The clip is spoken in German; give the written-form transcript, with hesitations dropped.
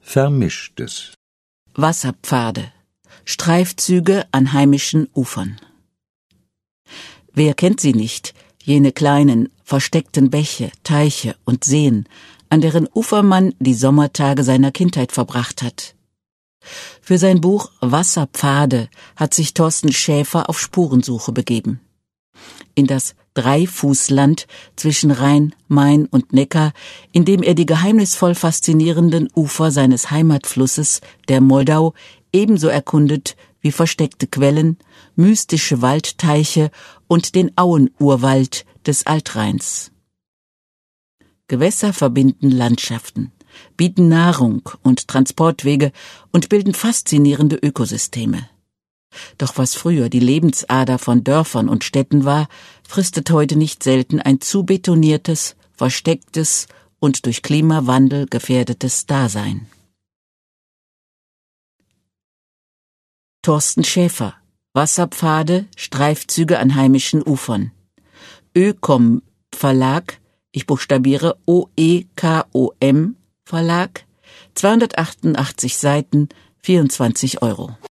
Vermischtes. Wasserpfade. Streifzüge an heimischen Ufern. Wer kennt sie nicht, jene kleinen, versteckten Bäche, Teiche und Seen, an deren Ufer man die Sommertage seiner Kindheit verbracht hat. Für sein Buch Wasserpfade hat sich Thorsten Schäfer auf Spurensuche begeben. In das Dreifußland zwischen Rhein, Main und Neckar, in dem er die geheimnisvoll faszinierenden Ufer seines Heimatflusses, der Moldau, ebenso erkundet wie versteckte Quellen, mystische Waldteiche und den Auenurwald des Altrheins. Gewässer verbinden Landschaften, bieten Nahrung und Transportwege und bilden faszinierende Ökosysteme. Doch was früher die Lebensader von Dörfern und Städten war, fristet heute nicht selten ein zu betoniertes, verstecktes und durch Klimawandel gefährdetes Dasein. Thorsten Schäfer, Wasserpfade, Streifzüge an heimischen Ufern. Ökom Verlag, ich buchstabiere OEKOM Verlag, 288 Seiten, 24 €.